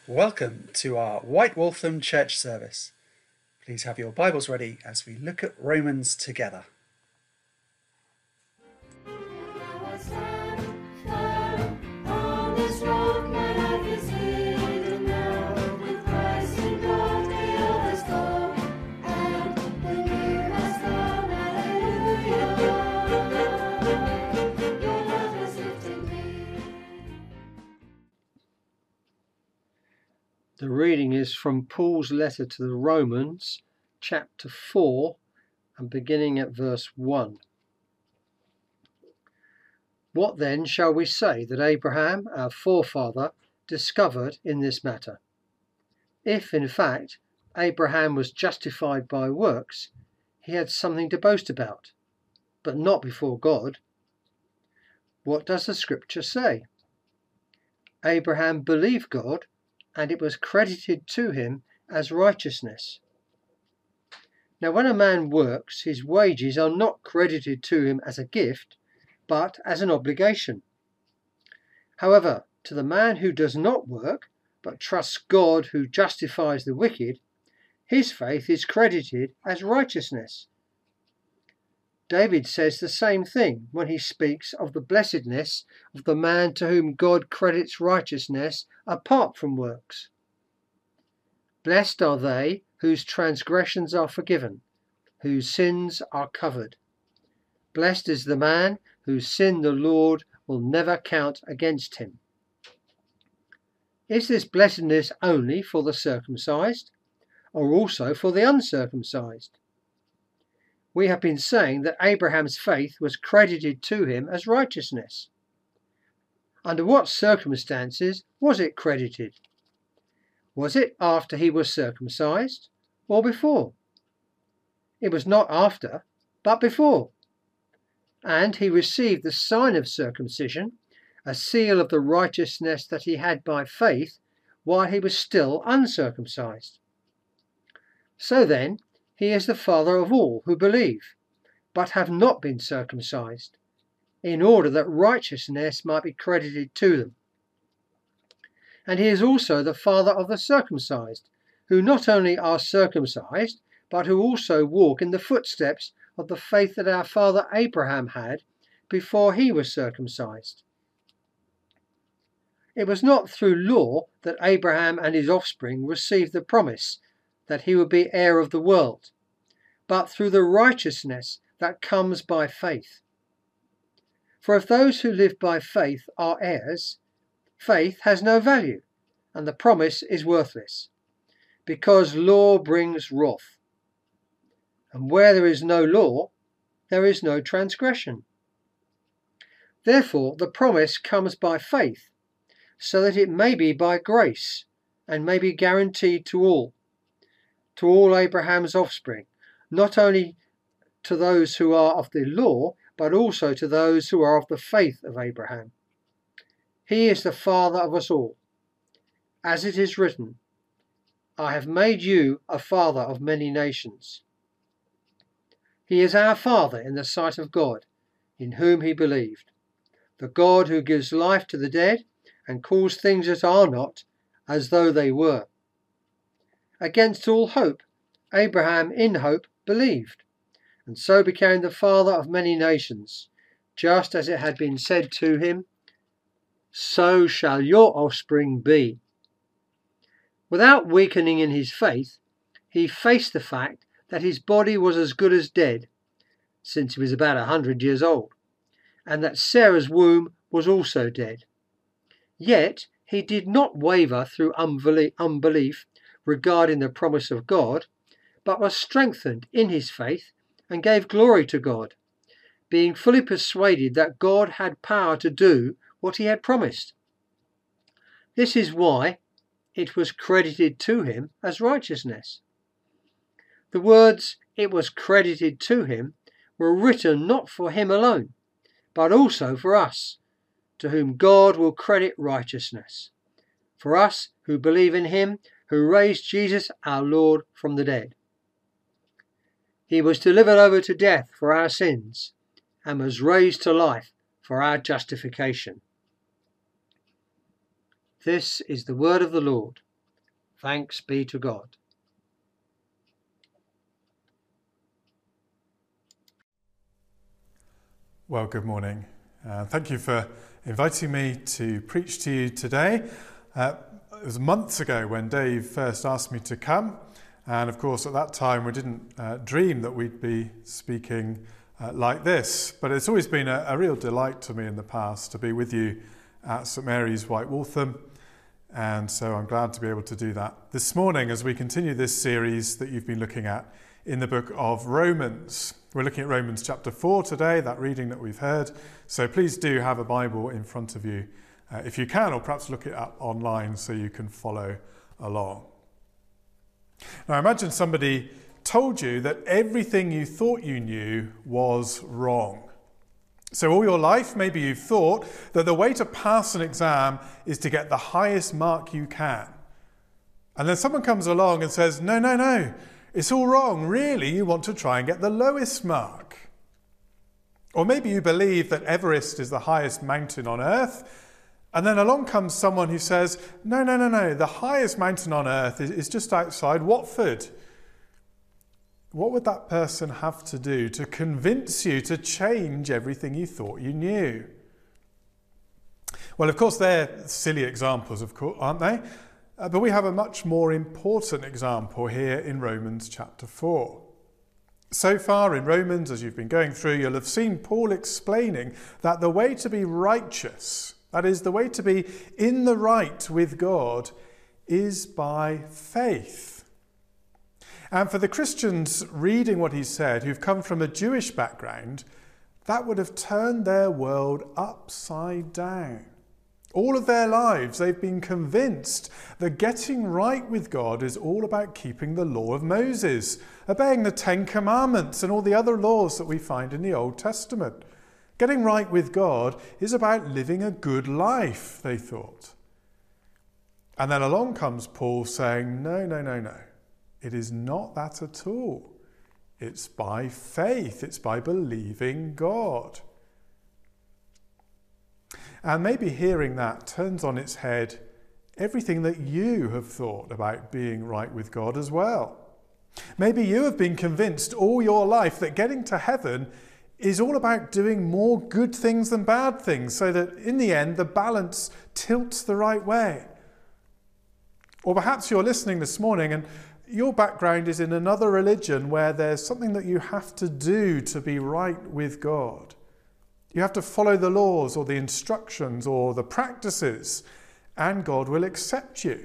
Welcome to our White Waltham Church service. Please have your Bibles ready as we look at Romans together. The reading is from Paul's letter to the Romans, chapter 4, and beginning at verse 1. What then shall we say that Abraham, our forefather, discovered in this matter? If, in fact, Abraham was justified by works, he had something to boast about, but not before God. What does the scripture say? Abraham believed God, and it was credited to him as righteousness. Now, when a man works, his wages are not credited to him as a gift, but as an obligation. However, to the man who does not work, but trusts God who justifies the wicked, his faith is credited as righteousness. David says the same thing when he speaks of the blessedness of the man to whom God credits righteousness apart from works. Blessed are they whose transgressions are forgiven, whose sins are covered. Blessed is the man whose sin the Lord will never count against him. Is this blessedness only for the circumcised, or also for the uncircumcised? We have been saying that Abraham's faith was credited to him as righteousness. Under what circumstances was it credited? Was it after he was circumcised, or before? It was not after, but before. And he received the sign of circumcision, a seal of the righteousness that he had by faith, while he was still uncircumcised. So then, he is the father of all who believe, but have not been circumcised, in order that righteousness might be credited to them. And he is also the father of the circumcised, who not only are circumcised, but who also walk in the footsteps of the faith that our father Abraham had before he was circumcised. It was not through law that Abraham and his offspring received the promise that he would be heir of the world, but through the righteousness that comes by faith. For if those who live by faith are heirs, faith has no value, and the promise is worthless, because law brings wrath. And where there is no law, there is no transgression. Therefore the promise comes by faith, so that it may be by grace, and may be guaranteed to all Abraham's offspring, not only to those who are of the law, but also to those who are of the faith of Abraham. He is the father of us all. As it is written, I have made you a father of many nations. He is our father in the sight of God, in whom he believed, the God who gives life to the dead and calls things that are not as though they were. Against all hope, Abraham in hope believed, and so became the father of many nations, just as it had been said to him, so shall your offspring be. Without weakening in his faith, he faced the fact that his body was as good as dead, since he was about 100 years old, and that Sarah's womb was also dead. Yet he did not waver through unbelief regarding the promise of God, but was strengthened in his faith and gave glory to God, being fully persuaded that God had power to do what he had promised. This is why it was credited to him as righteousness. The words "it was credited to him" were written not for him alone, but also for us, to whom God will credit righteousness, for us who believe in him who raised Jesus our Lord from the dead. He was delivered over to death for our sins and was raised to life for our justification. This is the word of the Lord. Thanks be to God. Well, good morning. Thank you for inviting me to preach to you today. It was months ago when Dave first asked me to come, and of course at that time we didn't dream that we'd be speaking like this, but it's always been a real delight to me in the past to be with you at St Mary's, White Waltham, and so I'm glad to be able to do that this morning as we continue this series that you've been looking at in the book of Romans. We're looking at Romans chapter 4 today, that reading that we've heard. So please do have a Bible in front of you if you can, or perhaps look it up online so you can follow along. Now imagine somebody told you that everything you thought you knew was wrong. So all your life, maybe you've thought that the way to pass an exam is to get the highest mark you can. And then someone comes along and says, no, it's all wrong. Really, you want to try and get the lowest mark. Or maybe you believe that Everest is the highest mountain on earth, and then along comes someone who says, no, the highest mountain on earth is just outside Watford. What would that person have to do to convince you to change everything you thought you knew? Well, of course, they're silly examples, of course, aren't they? But we have a much more important example here in Romans chapter 4. So far in Romans, as you've been going through, you'll have seen Paul explaining that the way to be righteous, that is, the way to be in the right with God, is by faith. And for the Christians reading what he said, who've come from a Jewish background, that would have turned their world upside down. All of their lives, they've been convinced that getting right with God is all about keeping the law of Moses, obeying the Ten Commandments and all the other laws that we find in the Old Testament. Getting right with God is about living a good life, they thought. And then along comes Paul saying, no. It is not that at all. It's by faith. It's by believing God. And maybe hearing that turns on its head everything that you have thought about being right with God as well. Maybe you have been convinced all your life that getting to heaven is all about doing more good things than bad things, so that in the end the balance tilts the right way. Or perhaps you're listening this morning and your background is in another religion where there's something that you have to do to be right with God. You have to follow the laws or the instructions or the practices, and God will accept you.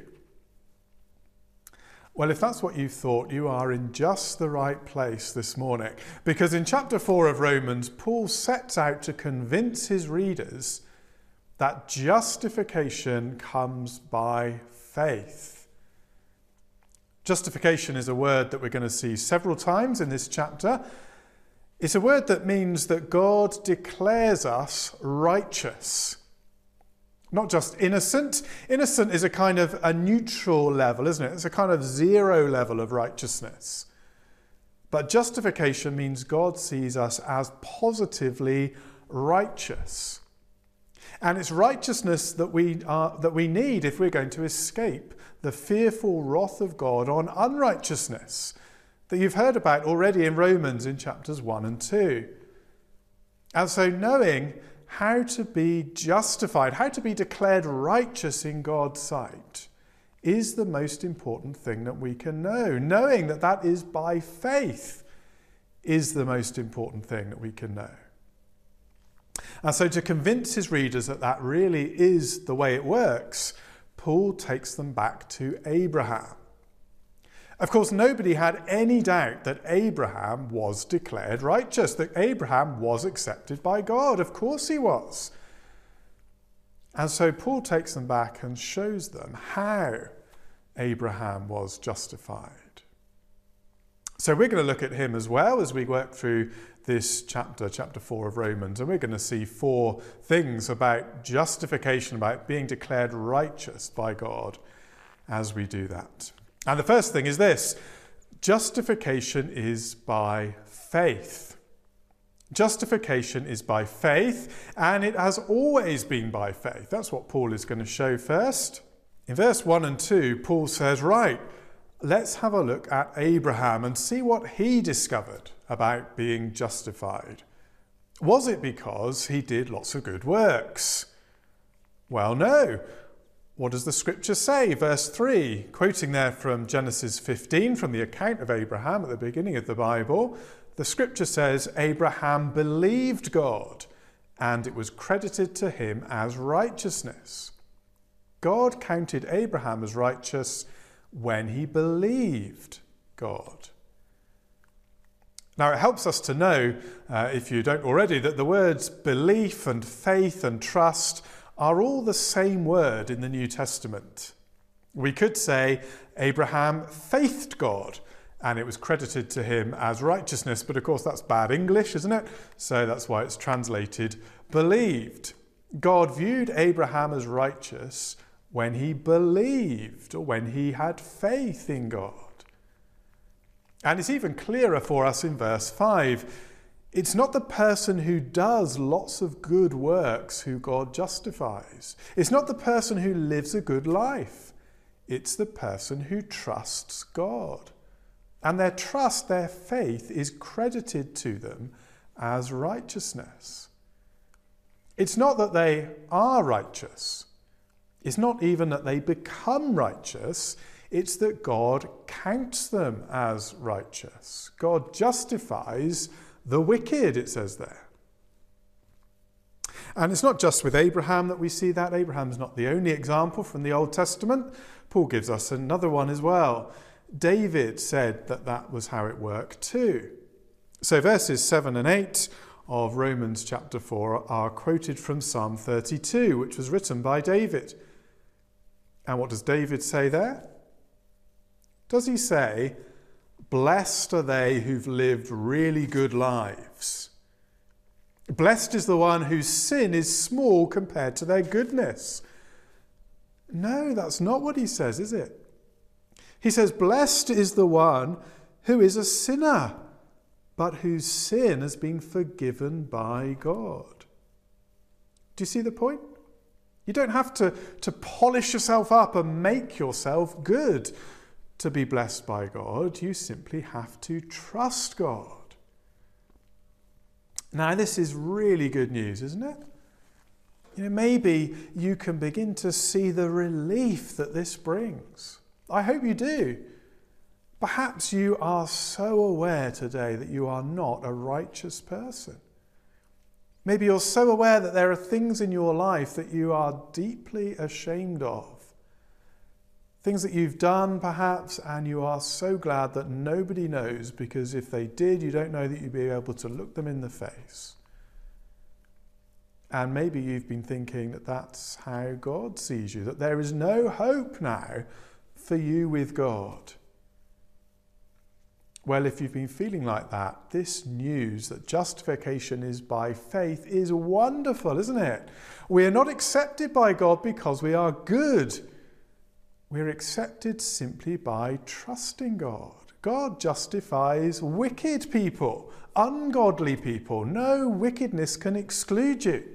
Well, if that's what you thought, you are in just the right place this morning. Because in chapter 4 of Romans, Paul sets out to convince his readers that justification comes by faith. Justification is a word that we're going to see several times in this chapter. It's a word that means that God declares us righteous. Not just innocent. Innocent is a kind of a neutral level, isn't it? It's a kind of zero level of righteousness. But justification means God sees us as positively righteous. And it's righteousness that we need if we're going to escape the fearful wrath of God on unrighteousness that you've heard about already in Romans in chapters 1 and 2. And so knowing how to be justified, how to be declared righteous in God's sight, is the most important thing that we can know. Knowing that that is by faith is the most important thing that we can know. And so to convince his readers that that really is the way it works, Paul takes them back to Abraham. Of course, nobody had any doubt that Abraham was declared righteous, that Abraham was accepted by God. Of course he was. And so Paul takes them back and shows them how Abraham was justified. So we're going to look at him as well as we work through this chapter 4 of Romans, and we're going to see 4 things about justification, about being declared righteous by God as we do that. And the first thing is this: justification is by faith. Justification is by faith, and it has always been by faith. That's what Paul is going to show first. In verse 1 and 2, Paul says, right, let's have a look at Abraham and see what he discovered about being justified. Was it because he did lots of good works? Well, no. What does the scripture say? Verse 3, quoting there from Genesis 15, from the account of Abraham at the beginning of the Bible, the scripture says, Abraham believed God, and it was credited to him as righteousness. God counted Abraham as righteous when he believed God. Now, it helps us to know, if you don't already, that the words belief and faith and trust are all the same word in the New Testament. We could say Abraham faithed God, and it was credited to him as righteousness, but of course that's bad English, isn't it? So that's why it's translated believed. God viewed Abraham as righteous when he believed, or when he had faith in God. And it's even clearer for us in verse 5. It's not the person who does lots of good works who God justifies. It's not the person who lives a good life. It's the person who trusts God. And their trust, their faith, is credited to them as righteousness. It's not that they are righteous. It's not even that they become righteous. It's that God counts them as righteous. God justifies the wicked, it says there. And it's not just with Abraham that we see that. Abraham's not the only example from the Old Testament. Paul gives us another one as well. David said that that was how it worked too. So verses 7 and 8 of Romans chapter 4 are quoted from Psalm 32, which was written by David. And what does David say there? Does he say, blessed are they who've lived really good lives? Blessed is the one whose sin is small compared to their goodness. No, that's not what he says, is it? He says, blessed is the one who is a sinner, but whose sin has been forgiven by God. Do you see the point? You don't have to polish yourself up and make yourself good to be blessed by God. You simply have to trust God. Now, this is really good news, isn't it? Maybe you can begin to see the relief that this brings. I hope you do. Perhaps you are so aware today that you are not a righteous person. Maybe you're so aware that there are things in your life that you are deeply ashamed of. Things that you've done, perhaps, and you are so glad that nobody knows, because if they did, you don't know that you'd be able to look them in the face. And maybe you've been thinking that that's how God sees you, that there is no hope now for you with God. Well, if you've been feeling like that, this news that justification is by faith is wonderful, isn't it? We are not accepted by God because we are good. We're accepted simply by trusting God. God justifies wicked people, ungodly people. No wickedness can exclude you.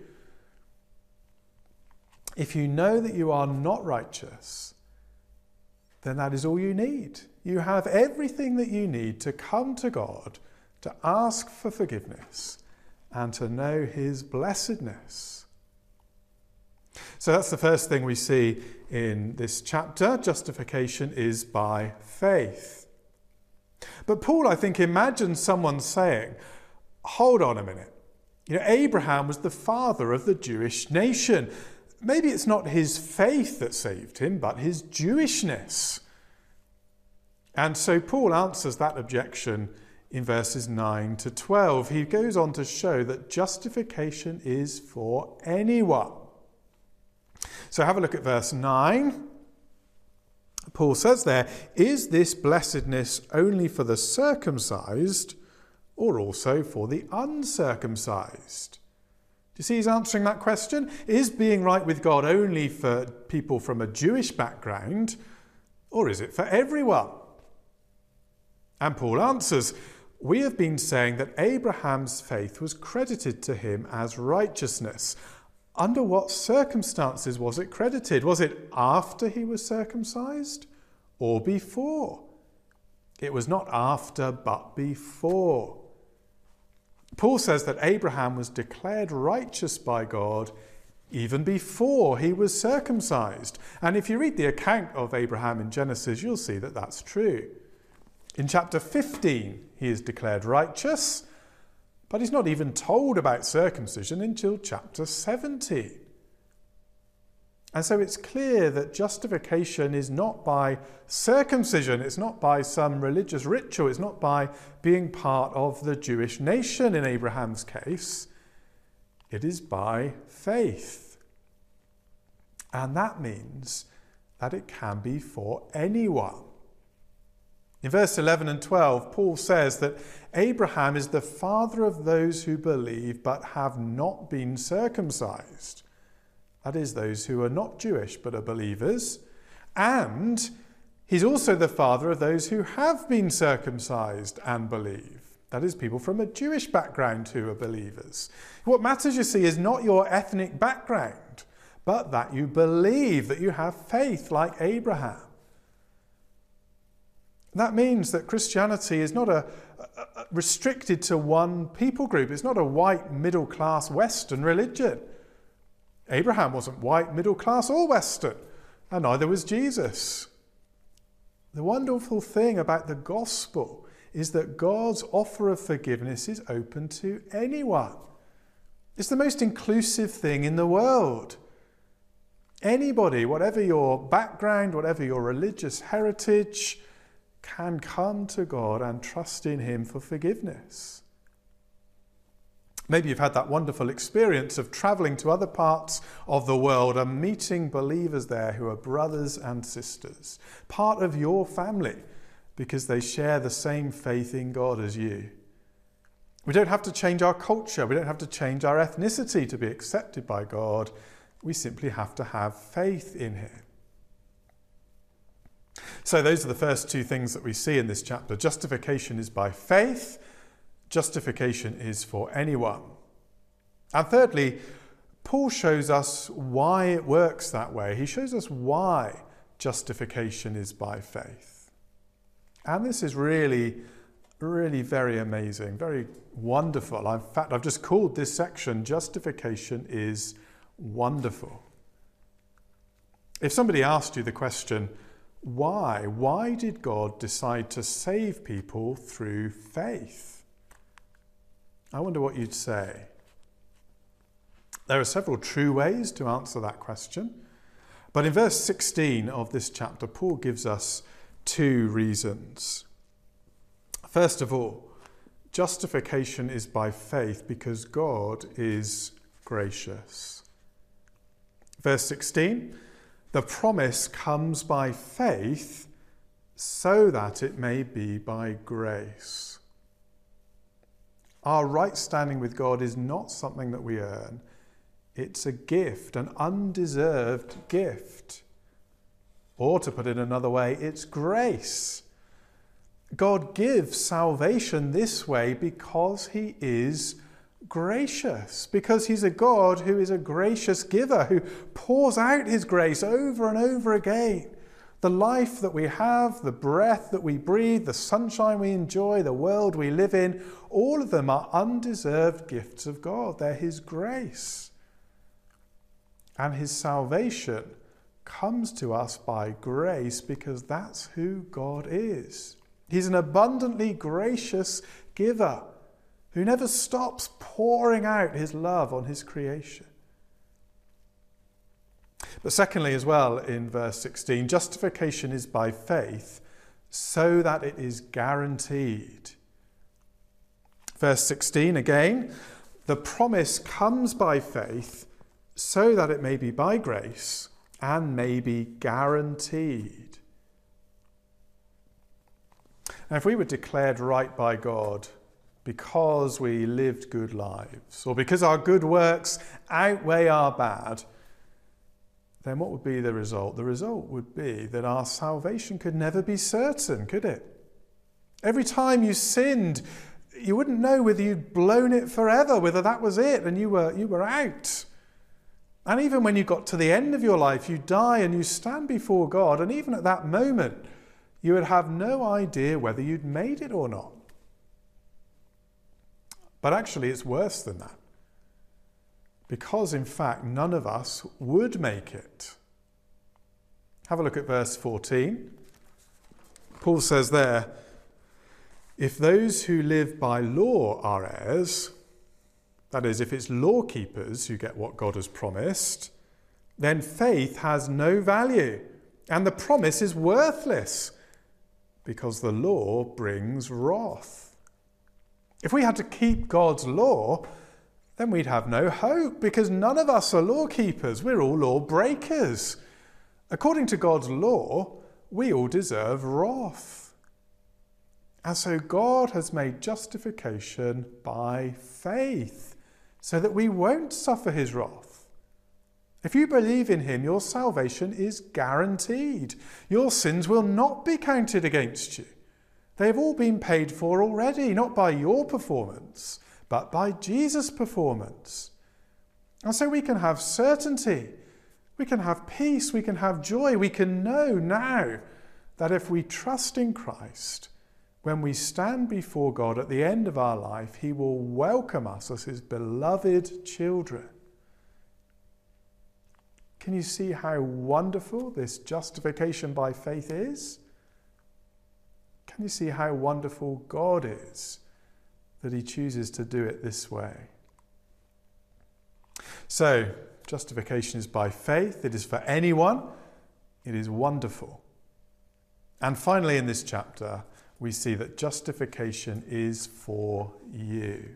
If you know that you are not righteous, then that is all you need. You have everything that you need to come to God, to ask for forgiveness, and to know his blessedness. So that's the first thing we see in this chapter. Justification is by faith. But Paul, I think, imagines someone saying, hold on a minute. Abraham was the father of the Jewish nation. Maybe it's not his faith that saved him, but his Jewishness. And so Paul answers that objection in verses 9 to 12. He goes on to show that justification is for anyone. So have a look at verse 9. Paul says there, is this blessedness only for the circumcised or also for the uncircumcised? Do you see he's answering that question? Is being right with God only for people from a Jewish background, or is it for everyone? And Paul answers, we have been saying that Abraham's faith was credited to him as righteousness. under what circumstances was it credited? Was it after he was circumcised or before? It was not after, but before. Paul says that Abraham was declared righteous by God even before he was circumcised. And if you read the account of Abraham in Genesis, you'll see that that's true. In chapter 15, he is declared righteous, but he's not even told about circumcision until chapter 17. And so it's clear that justification is not by circumcision, it's not by some religious ritual, it's not by being part of the Jewish nation in Abraham's case. It is by faith. And that means that it can be for anyone. In verse 11 and 12, Paul says that Abraham is the father of those who believe but have not been circumcised. That is, those who are not Jewish but are believers. And he's also the father of those who have been circumcised and believe. That is, people from a Jewish background who are believers. What matters, you see, is not your ethnic background, but that you believe, that you have faith like Abraham. That means that Christianity is not restricted to one people group. It's not a white, middle-class Western religion. Abraham wasn't white, middle-class or Western, and neither was Jesus. The wonderful thing about the gospel is that God's offer of forgiveness is open to anyone. It's the most inclusive thing in the world. Anybody, whatever your background, whatever your religious heritage, can come to God and trust in him for forgiveness. Maybe you've had that wonderful experience of travelling to other parts of the world and meeting believers there who are brothers and sisters, part of your family, because they share the same faith in God as you. We don't have to change our culture. We don't have to change our ethnicity to be accepted by God. We simply have to have faith in him. So those are the first two things that we see in this chapter. Justification is by faith. Justification is for anyone. And thirdly, Paul shows us why it works that way. He shows us why justification is by faith. And this is really, really very amazing, very wonderful. In fact, I've just called this section, Justification is Wonderful. If somebody asked you the question, why did God decide to save people through faith? I wonder what you'd say. There are several true ways to answer that question, but in verse 16 of this chapter, Paul gives us two reasons. First of all, justification is by faith because God is gracious. Verse 16, the promise comes by faith so that it may be by grace. Our right standing with God is not something that we earn. It's a gift, an undeserved gift. Or to put it another way, it's grace. God gives salvation this way because he is gracious, because he's a God who is a gracious giver, who pours out his grace over and over again. The life that we have, the breath that we breathe, the sunshine we enjoy, the world we live in, all of them are undeserved gifts of God. They're his grace. And his salvation comes to us by grace because that's who God is. He's an abundantly gracious giver who never stops pouring out his love on his creation. But secondly, as well, in verse 16, justification is by faith so that it is guaranteed. Verse 16 again, the promise comes by faith so that it may be by grace and may be guaranteed. Now, if we were declared right by God because we lived good lives, or because our good works outweigh our bad, then what would be the result? The result would be that our salvation could never be certain, could it? Every time you sinned, you wouldn't know whether you'd blown it forever, whether that was it and you were out. And even when you got to the end of your life, you die and you stand before God, and even at that moment, you would have no idea whether you'd made it or not. But actually, it's worse than that. Because, in fact, none of us would make it. Have a look at verse 14. Paul says there, if those who live by law are heirs, that is, if it's law keepers who get what God has promised, then faith has no value, and the promise is worthless, because the law brings wrath. If we had to keep God's law, then we'd have no hope, because none of us are law keepers. We're all law breakers. According to God's law, we all deserve wrath. And so God has made justification by faith, so that we won't suffer his wrath. If you believe in him, your salvation is guaranteed. Your sins will not be counted against you. They have all been paid for already, not by your performance, but by Jesus' performance. And so we can have certainty, we can have peace, we can have joy, we can know now that if we trust in Christ, when we stand before God at the end of our life, he will welcome us as his beloved children. Can you see how wonderful this justification by faith is? Can you see how wonderful God is that he chooses to do it this way? So, justification is by faith. It is for anyone. It is wonderful. And finally, in this chapter, we see that justification is for you.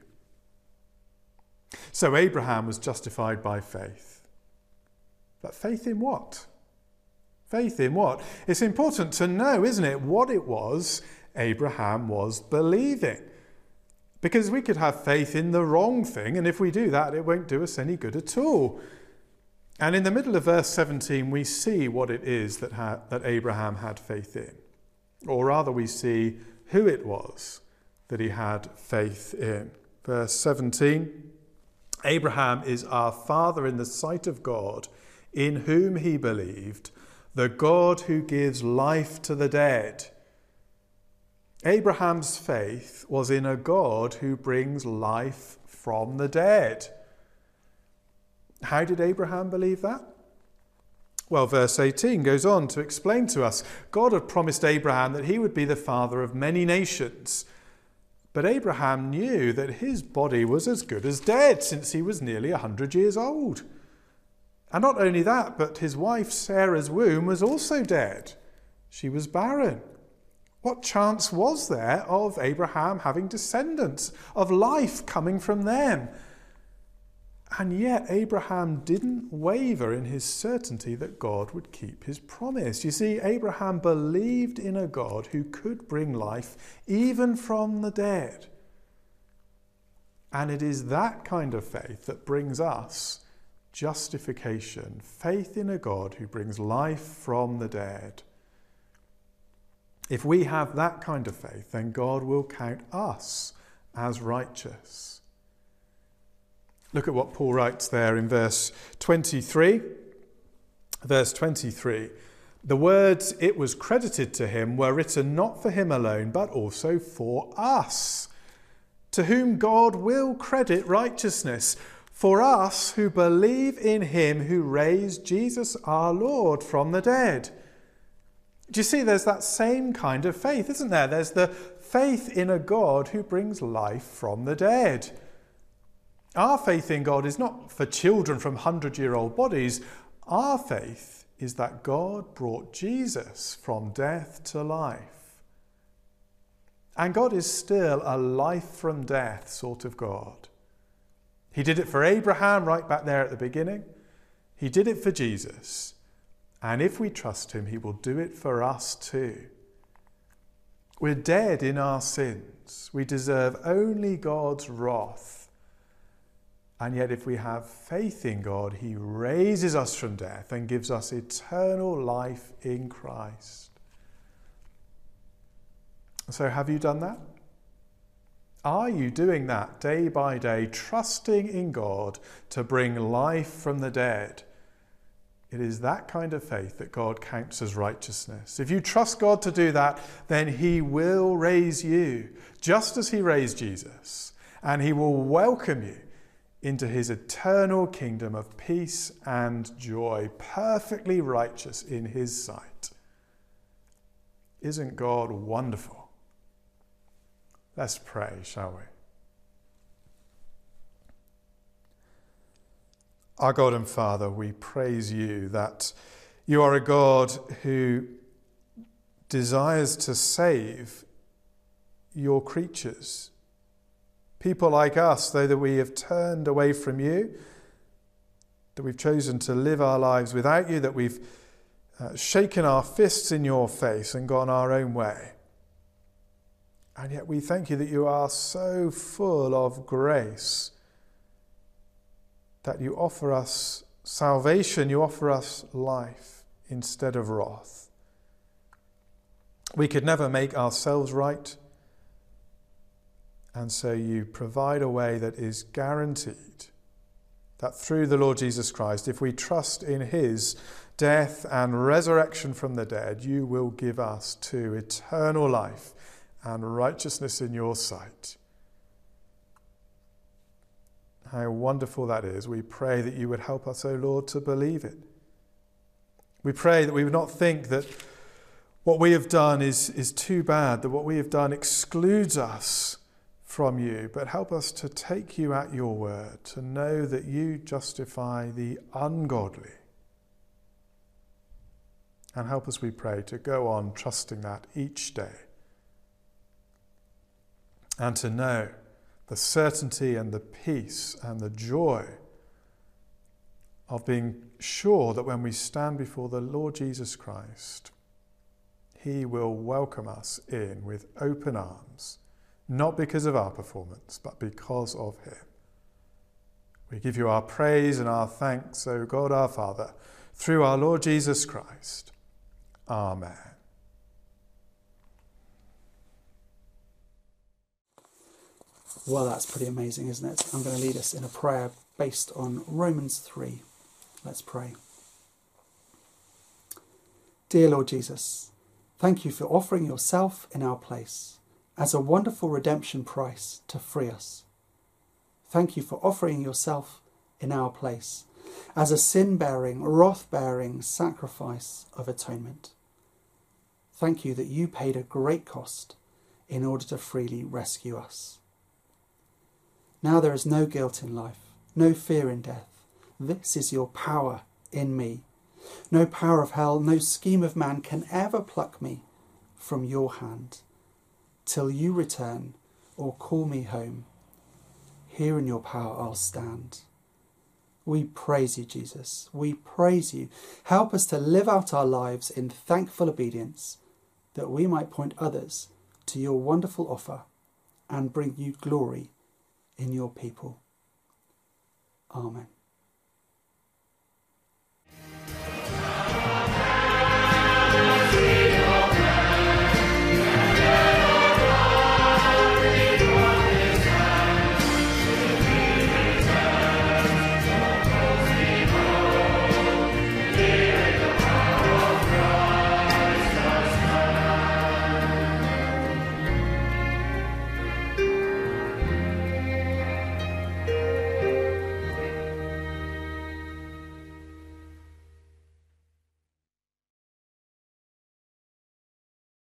So Abraham was justified by faith. But faith in what? Faith in what? It's important to know, isn't it, what it was Abraham was believing. Because we could have faith in the wrong thing, and if we do that, it won't do us any good at all. And in the middle of verse 17, we see what it is that Abraham had faith in. Or rather, we see who it was that he had faith in. Verse 17, Abraham is our father in the sight of God, in whom he believed, the God who gives life to the dead. Abraham's faith was in a God who brings life from the dead. How did Abraham believe that? Well, verse 18 goes on to explain to us, God had promised Abraham that he would be the father of many nations. But Abraham knew that his body was as good as dead, since he was nearly 100 years old. And not only that, but his wife Sarah's womb was also dead. She was barren. What chance was there of Abraham having descendants, of life coming from them? And yet Abraham didn't waver in his certainty that God would keep his promise. You see, Abraham believed in a God who could bring life even from the dead. And it is that kind of faith that brings us justification, faith in a God who brings life from the dead. If we have that kind of faith, then God will count us as righteous. Look at what Paul writes there in verse 23. Verse 23. The words, "it was credited to him," were written not for him alone, but also for us, to whom God will credit righteousness, for us who believe in him who raised Jesus our Lord from the dead. Do you see, there's that same kind of faith, isn't there? There's the faith in a God who brings life from the dead. Our faith in God is not for children from 100-year-old bodies. Our faith is that God brought Jesus from death to life. And God is still a life from death sort of God. He did it for Abraham right back there at the beginning. He did it for Jesus. And if we trust him, he will do it for us too. We're dead in our sins. We deserve only God's wrath. And yet if we have faith in God, he raises us from death and gives us eternal life in Christ. So have you done that? Are you doing that day by day, trusting in God to bring life from the dead? It is that kind of faith that God counts as righteousness. If you trust God to do that, then he will raise you, just as he raised Jesus, and he will welcome you into his eternal kingdom of peace and joy, perfectly righteous in his sight. Isn't God wonderful? Let's pray, shall we? Our God and Father, we praise you that you are a God who desires to save your creatures. People like us, though that we have turned away from you, that we've chosen to live our lives without you, that we've shaken our fists in your face and gone our own way. And yet we thank you that you are so full of grace, that you offer us salvation, you offer us life instead of wrath. We could never make ourselves right, and so you provide a way that is guaranteed, that through the Lord Jesus Christ, if we trust in his death and resurrection from the dead, you will give us too eternal life and righteousness in your sight. How wonderful that is. We pray that you would help us, O Lord, to believe it. We pray that we would not think that what we have done is too bad, that what we have done excludes us from you, but help us to take you at your word, to know that you justify the ungodly. And help us, we pray, to go on trusting that each day, and to know the certainty and the peace and the joy of being sure that when we stand before the Lord Jesus Christ, he will welcome us in with open arms, not because of our performance, but because of him. We give you our praise and our thanks, O God our Father, through our Lord Jesus Christ. Amen. Well, that's pretty amazing, isn't it? I'm going to lead us in a prayer based on Romans 3. Let's pray. Dear Lord Jesus, thank you for offering yourself in our place as a wonderful redemption price to free us. Thank you for offering yourself in our place as a sin-bearing, wrath-bearing sacrifice of atonement. Thank you that you paid a great cost in order to freely rescue us. Now there is no guilt in life, no fear in death. This is your power in me. No power of hell, no scheme of man can ever pluck me from your hand. Till you return or call me home, here in your power I'll stand. We praise you, Jesus. We praise you. Help us to live out our lives in thankful obedience, that we might point others to your wonderful offer and bring you glory in your people. Amen.